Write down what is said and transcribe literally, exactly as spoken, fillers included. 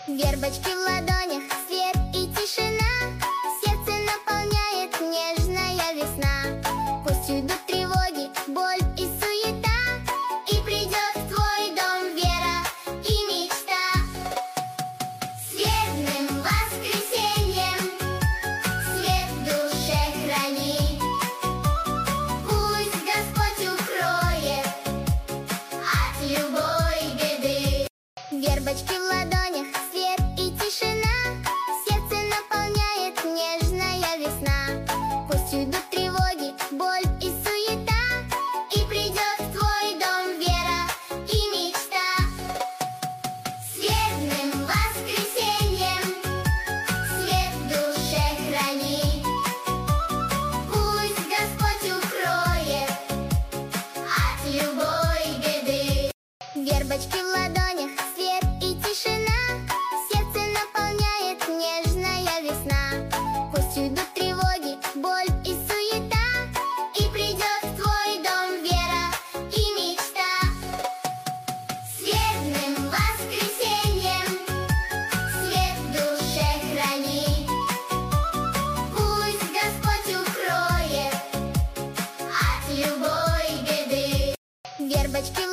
Вербочки в ладонях, свет и тишина, сердце наполняет нежная весна. Пусть уйдут тревоги, боль и суета, и придет в твой дом вера и мечта. Светлым воскресеньем свет в душе храни, пусть Господь укроет от любой беды. Вербочки в ладонях, свет и тишина, сердце наполняет нежная весна. Пусть уйдут тревоги, боль и суета, и придет в твой дом вера и мечта. Светлым воскресеньем свет в душе храни, пусть Господь укроет от любой беды. Вербочки в ладонях, свет и тишина, сердце наполняет нежная весна. Пусть уйдут тревоги, боль и суета, и придет в твой дом вера и мечта. Светлым воскресеньем свет в душе храни, пусть Господь укроет от любой беды. Вербочки